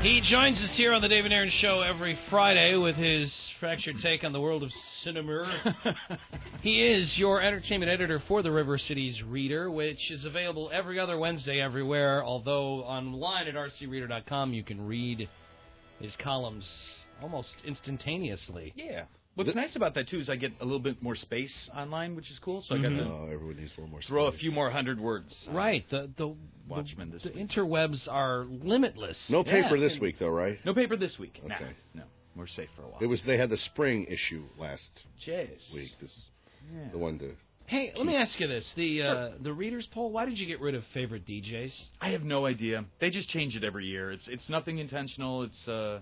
He joins us here on the David Aaron Show every Friday with his fractured take on the world of cinema. He is your entertainment editor for the River Cities Reader, which is available every other Wednesday everywhere, although online at rcreader.com you can read his columns almost instantaneously. Yeah. What's nice about that, too, is I get a little bit more space online, which is cool. So I got to everyone needs a little more space. throw a few more hundred words. Right. The Watchmen this week. The interwebs are limitless. No paper this week, though, right? No paper this week. Okay. No. We're safe for a while. They had the spring issue last Jeez. week. The one to... Hey, let me ask you this. The readers poll, why did you get rid of favorite DJs? I have no idea. They just change it every year. It's nothing intentional. It's, There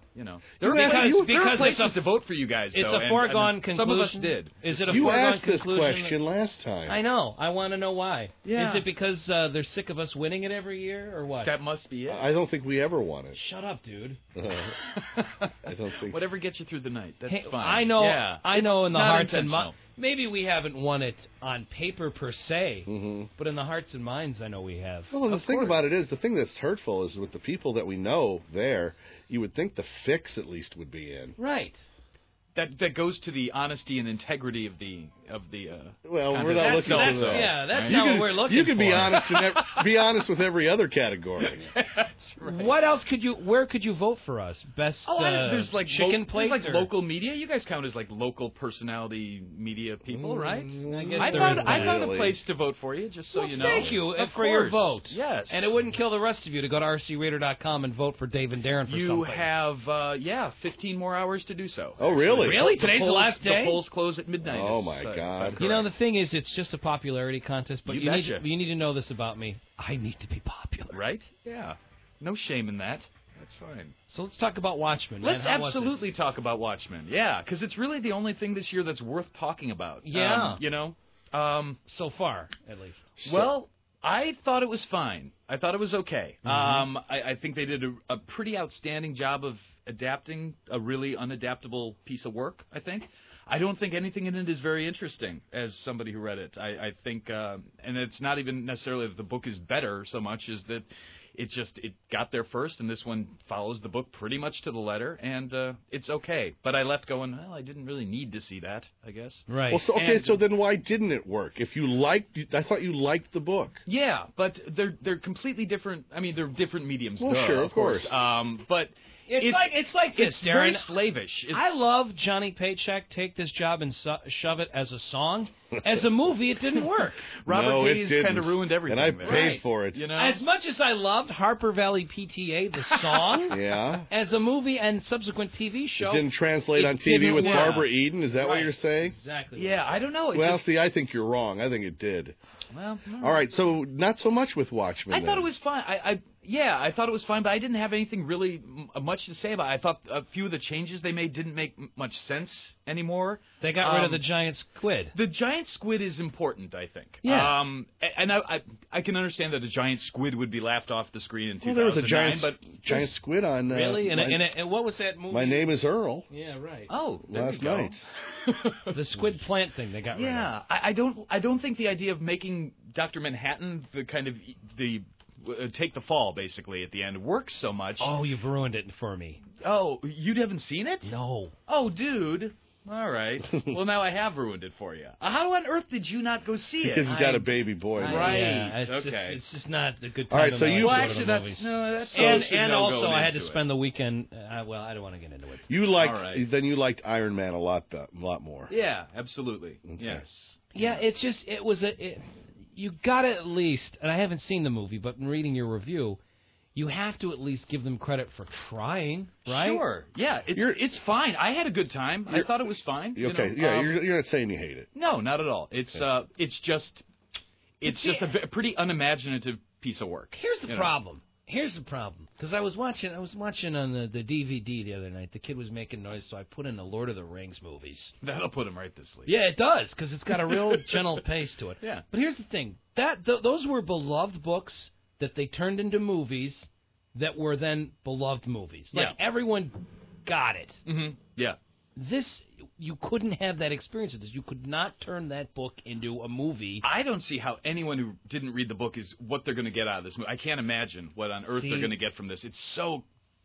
are places to vote for you guys, it's though. A foregone conclusion. Some of us did. Is it a you foregone asked this conclusion question last time. I know. I want to know why. Yeah. Is it because they're sick of us winning it every year, or what? That must be it. I don't think we ever won it. Shut up, dude. I don't think... Whatever gets you through the night. That's fine. I know. Yeah. I know in the hearts and minds. minds. Maybe we haven't won it on paper per se, but in the hearts and minds, I know we have. Well, and the thing about it is, the thing that's hurtful is with the people that we know there, you would think the fix at least would be in. Right. That goes to the honesty and integrity of the. Well, contest. we're not looking for that. Yeah, that's not what we're looking for. You can be honest. Be honest with every other category. That's right. What else could you? Where could you vote for us? Best. There's like chicken place. There's like local media. You guys count as like local personality media people, right? I found a place to vote for you, just so you know. Thank you Of for your course. vote. Yes, and it wouldn't kill the rest of you to go to rcreader.com and vote for Dave and Darren for something. You have 15 more hours to do so. Oh, really? Really? Today's the last day? The polls close at midnight. Oh, my God. You know, the thing is, it's just a popularity contest, but you betcha. need to know this about me. I need to be popular. Right? Yeah. No shame in that. That's fine. So let's talk about Watchmen. Let's absolutely talk about Watchmen. Yeah, because it's really the only thing this year that's worth talking about. Yeah. So far, at least. Well, I thought it was fine. I thought it was okay. I think they did a pretty outstanding job of adapting a really unadaptable piece of work, I think. I don't think anything in it is very interesting as somebody who read it. I think, and it's not even necessarily that the book is better so much as that it got there first, and this one follows the book pretty much to the letter, and it's okay. But I left going, well, I didn't really need to see that, I guess. Right. Well, so then why didn't it work? If you I thought you liked the book. Yeah, but they're completely different. I mean, they're different mediums. Well, sure, of course. But it's like this, it's Darren. very slavish. I love Johnny Paycheck. Take this job and shove it as a song. As a movie, it didn't work. Robert Hayes kind of ruined everything. And I paid for it. You know? As much as I loved Harper Valley PTA, the song, as a movie and subsequent TV show, it didn't translate on TV with Barbara Eden. Is that what you're saying? Exactly. Yeah, I don't know. See, I think you're wrong. I think it did. Well, all right. So not so much with Watchmen. I thought it was fine. I thought it was fine, but I didn't have anything really much to say about it. I thought a few of the changes they made didn't make much sense anymore. They got rid of the giant squid. The giant squid is important, I think. Yeah. And I can understand that a giant squid would be laughed off the screen in 2009. Well, there was a giant squid on... really? And what was that movie? My Name is Earl. Yeah, right. Oh, last night. The squid plant thing they got rid of. Yeah, I don't think the idea of making Dr. Manhattan the kind of... take the fall, basically, at the end works so much. Oh, you've ruined it for me. Oh, you haven't seen it? No. Oh, dude. All right. Well, now I have ruined it for you. How on earth did you not go see it? Because he's got a baby boy. Right. Yeah, it's just not a good time. All right, so you... Well, actually, that's... And also, I had to spend the weekend... well, I don't want to get into it. You liked Iron Man a lot more. Yeah, absolutely. Okay. Yes. Yeah, it's just... You got to at least... And I haven't seen the movie, but in reading your review... You have to at least give them credit for trying, right? Sure. Yeah, it's fine. I had a good time. I thought it was fine. Okay. Yeah, you're not saying you hate it. No, not at all. It's just a pretty unimaginative piece of work. Here's the problem. Because I was watching on the DVD the other night. The kid was making noise, so I put in the Lord of the Rings movies. That'll put him right to sleep. Yeah, it does, because it's got a real gentle pace to it. Yeah. But here's the thing. Those were beloved books that they turned into movies that were then beloved movies. Like, everyone got it. Mm-hmm. Yeah. You couldn't have that experience with this. You could not turn that book into a movie. I don't see how anyone who didn't read the book is what they're going to get out of this movie. I can't imagine what on earth they're going to get from this. It's so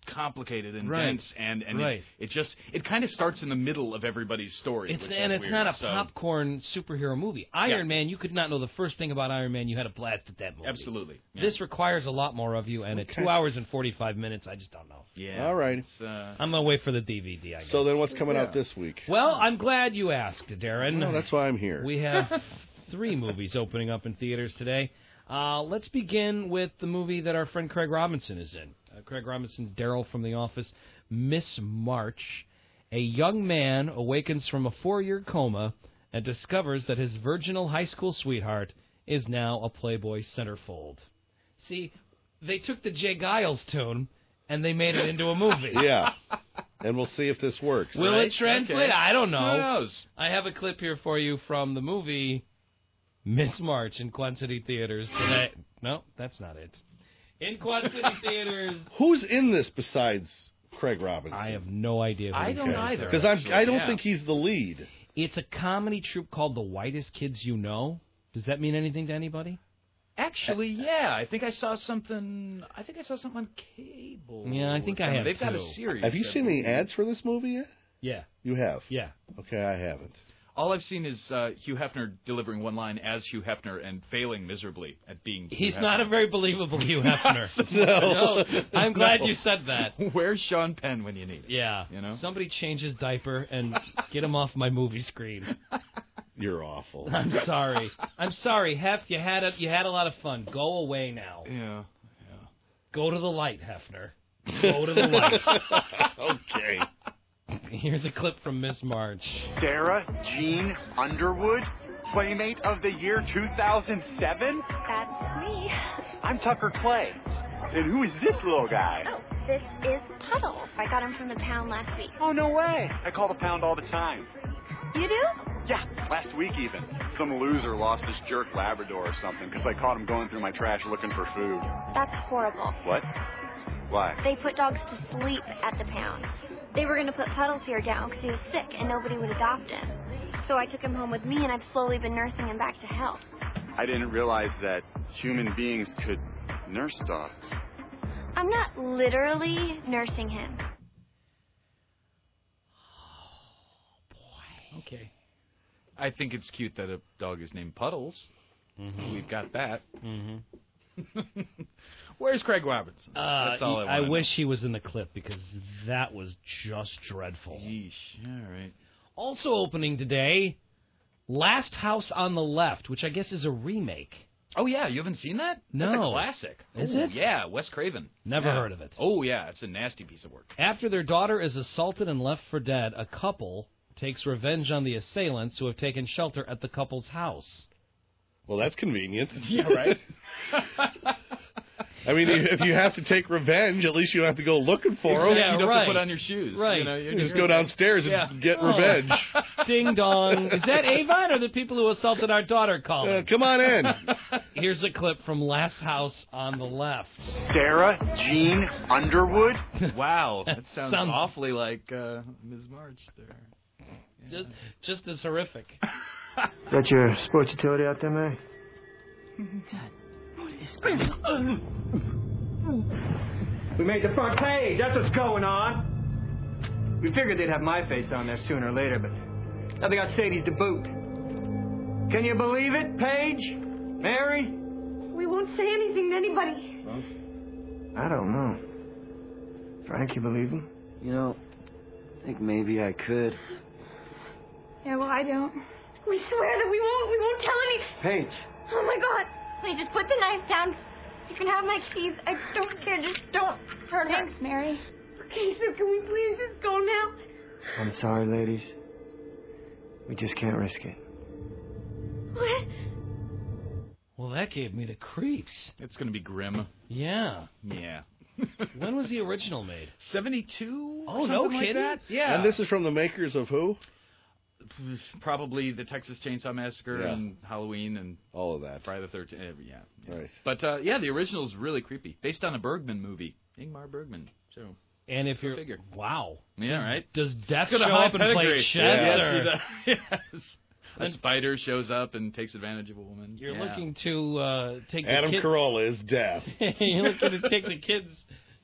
complicated and Right. dense, and Right. it kind of starts in the middle of everybody's story. It's which and is it's weird. not a So, popcorn superhero movie. Iron Man, you could not know the first thing about Iron Man. You had a blast at that movie. Absolutely. Yeah. This requires a lot more of you, and at 2 hours and 45 minutes, I just don't know. Yeah. All right. It's, I'm gonna wait for the DVD. I guess. So then, what's coming out this week? Well, I'm glad you asked, Darren. No, that's why I'm here. We have 3 movies opening up in theaters today. Let's begin with the movie that our friend Craig Robinson is in. Craig Robinson's Daryl from The Office, Miss March. A young man awakens from a 4-year coma and discovers that his virginal high school sweetheart is now a Playboy centerfold. See, they took the Jay Giles tune and they made it into a movie. Yeah. And we'll see if this works. Will Right? it translate? Okay. I don't know. Who knows? I have a clip here for you from the movie Miss March in Quad City Theaters today. No, that's not it. In Quad City Theaters. Who's in this besides Craig Robinson? I have no idea who I these don't guys either. are. Because Actually, I don't yeah. think he's the lead. It's a comedy troupe called The Whitest Kids You Know. Does that mean anything to anybody? Actually, yeah. I think I saw something on cable. Yeah, I think I have, They've got a too. series. Have you that seen the movie. ads for this movie yet? Yeah. You have? Yeah. Okay, I haven't. All I've seen is Hugh Hefner delivering one line as Hugh Hefner and failing miserably at being Hugh He's Hefner. not a very believable Hugh Hefner. No. I'm glad No. you said that. Where's Sean Penn when you need it? Yeah. You know? Somebody change his diaper and get him off my movie screen. You're awful. I'm sorry. I'm sorry, Hef. You had a lot of fun. Go away now. Yeah. Go to the light, Hefner. Go to the light. Okay. Here's a clip from Miss March. Sarah Jean Underwood, Playmate of the Year 2007? That's me. I'm Tucker Clay. And who is this little guy? Oh, this is Puddles. I got him from the pound last week. Oh, no way. I call the pound all the time. You do? Yeah, last week even. Some loser lost his jerk Labrador or something because I caught him going through my trash looking for food. That's horrible. What? Why? They put dogs to sleep at the pound. They were going to put Puddles here down because he was sick and nobody would adopt him. So I took him home with me and I've slowly been nursing him back to health. I didn't realize that human beings could nurse dogs. I'm not literally nursing him. Okay. I think it's cute that a dog is named Puddles. Mm-hmm. We've got that. Mm-hmm. Where's Craig Robinson? That's all I want. wish he was in the clip because that was just dreadful. Yeesh. All right. Also opening today, Last House on the Left, which I guess is a remake. Oh, yeah. You haven't seen that? That's No. a classic. Is Oh, it? Yeah. Wes Craven. Never Yeah. heard of it. Oh, yeah. It's a nasty piece of work. After their daughter is assaulted and left for dead, a couple takes revenge on the assailants who have taken shelter at the couple's house. Well, that's convenient. Yeah, right? I mean, if you have to take revenge, at least you don't have to go looking for them. Yeah, you don't have right. to put on your shoes. Right. You know, you're You just go downstairs and Yeah. get Oh. revenge. Ding dong. Is that Avon or the people who assaulted our daughter calling? Come on in. Here's a clip from Last House on the Left. Sarah Jean Underwood? Wow. That sounds Sounds- awfully like Ms. March there. Just as horrific. Is that your sports utility out there, Mary? We made the front page. That's what's going on. We figured they'd have my face on there sooner or later, but now they got Sadie's to boot. Can you believe it, Paige? Mary? We won't say anything to anybody. I don't know. Frank, you believe him? You know, I think maybe I could. Yeah, well, I don't. We swear that we won't tell any. Paige. Oh my God! Please just put the knife down. You can have my keys. I don't care. Just don't hurt her. Thanks, Mary. Okay, so can we please just go now? I'm sorry, ladies. We just can't risk it. What? Well, that gave me the creeps. It's going to be grim. Yeah. Yeah. When was the original made? 72? Oh, no Something like kidding? that? Yeah. And this is from the makers of who? Probably the Texas Chainsaw Massacre Yeah. and Halloween and All of that. Friday the 13th. Yeah. Right. But, yeah, the original is really creepy. Based on a Bergman movie. Ingmar Bergman. So, And if you're... figure. Wow. yeah, right? Does Death It's show got a high up and play pedigree. chess? Yes, or- he does. Yes. A spider shows up and takes advantage of a woman. You're Yeah. looking to take Adam the kids... Carolla is death. You're looking to take the kids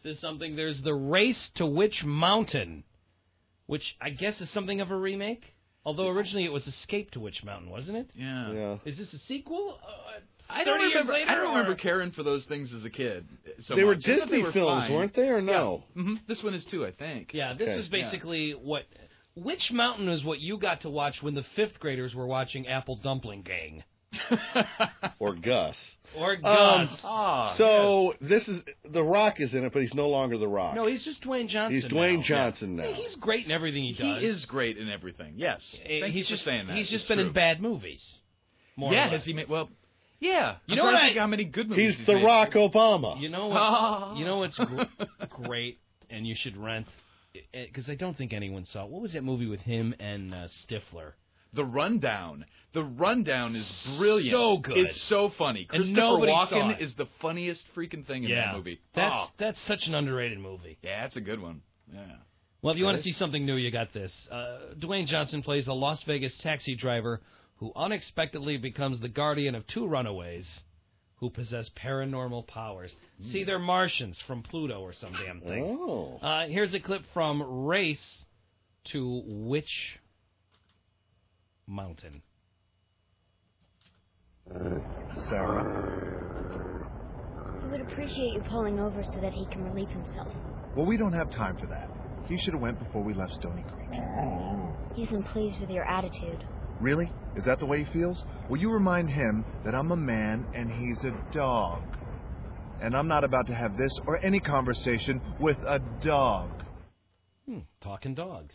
There's the Race to Witch Mountain, which I guess is something of a remake. Although originally it was Escape to Witch Mountain, wasn't it? Yeah. Is this a sequel? I don't 30 years later, remember caring for those things as a kid. So They were much. I thought Disney they were films, fine. weren't they, or no? Yeah. This one is too, I think. Yeah, this Okay. is basically what... Witch Mountain is what you got to watch when the 5th graders were watching Apple Dumpling Gang. Or Gus. Or Gus. This is The Rock is in it, but he's no longer The Rock. No, he's just Dwayne Johnson. He's Dwayne now. Johnson Yeah, now. he's great in everything he does. He is great in everything. Yes. Thank you for saying that. He's just It's been true. in bad movies. More or Yeah, less. has he made? Well, yeah. You know what? How many good movies He's The made. Rock Obama. You know what? You know what's great, and you should rent, because I don't think anyone saw it. What was that movie with him and Stifler? The Rundown. The Rundown is brilliant. So good. It's so funny. And Christopher nobody saw Walken it. is the funniest freaking thing in that movie. That's such an underrated movie. Yeah, that's a good one. Yeah. Well, if you want to see something new, you got this. Dwayne Johnson plays a Las Vegas taxi driver who unexpectedly becomes the guardian of 2 runaways who possess paranormal powers. See, they're Martians from Pluto or some damn thing. Oh. Here's a clip from Race to Witch Mountain. Sarah. He would appreciate you pulling over so that he can relieve himself. Well, we don't have time for that. He should have went before we left Stony Creek. He isn't pleased with your attitude. Really? Is that the way he feels? Well, you remind him that I'm a man and he's a dog. And I'm not about to have this or any conversation with a dog. Talking dogs.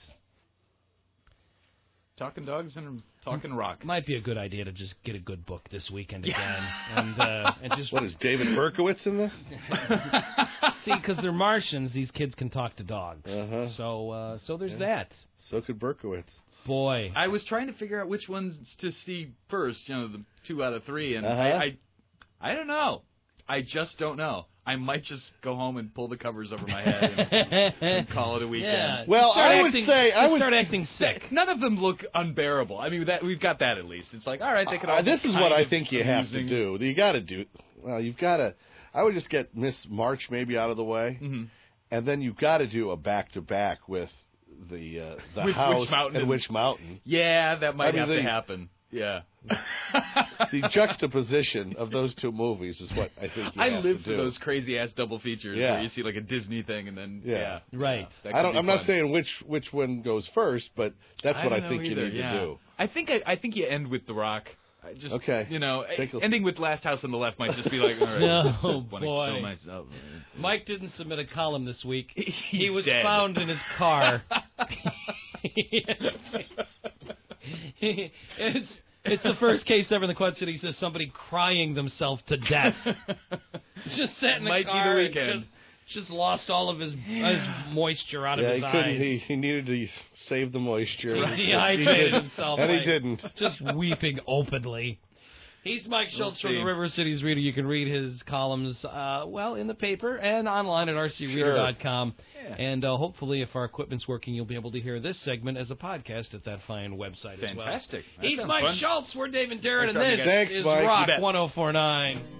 Talking dogs and talking rock. Might be a good idea to just get a good book this weekend again. And just What is David Berkowitz in this? see, because they're Martians, these kids can talk to dogs. Uh-huh. So there's that. So could Berkowitz. Boy. I was trying to figure out which ones to see first, the 2 out of 3, and I don't know. I just don't know. I might just go home and pull the covers over my head and call it a weekend. Yeah. Well, I would say I would start acting sick. None of them look unbearable. I mean, we've got that at least. It's like, all right, they could all this be is kind what I of think you have to amusing. do. You got to do. Well, you've got to. I would just get Miss March maybe out of the way, and then you've got to do a back-to-back with the With house Witch Mountain and Witch Mountain. Yeah, that might have to happen. Yeah. The juxtaposition of those 2 movies is what I think you I have live to for do. those crazy ass double features Yeah. where you see like a Disney thing and then Right. that I could don't. be I'm not fun. saying which one goes first, but that's what I don't think know you either, need yeah. to do. I think you end with The Rock. I just Okay. ending with Last House on the Left might just be like, all right, I just Oh, want to boy. kill myself. Mike didn't submit a column this week. He He's was dead. found in his car. It's the first case ever in the Quad Cities of somebody crying themselves to death. Just sat in the Might be the car and weekend. just lost all of his moisture out of Yeah, his he couldn't. eyes. He needed to save the moisture. He and dehydrated didn't. himself. and he like, didn't. Just weeping openly. He's Mike Schultz from the River Cities Reader. You can read his columns, in the paper and online at rcreader.com. Yeah. And hopefully, if our equipment's working, you'll be able to hear this segment as a podcast at that fine website Fantastic. as well. That He's sounds Mike fun. Schultz. We're Dave and Darren, Nice and this talking to you guys. Thanks, is Mike. Rock You bet. 1049.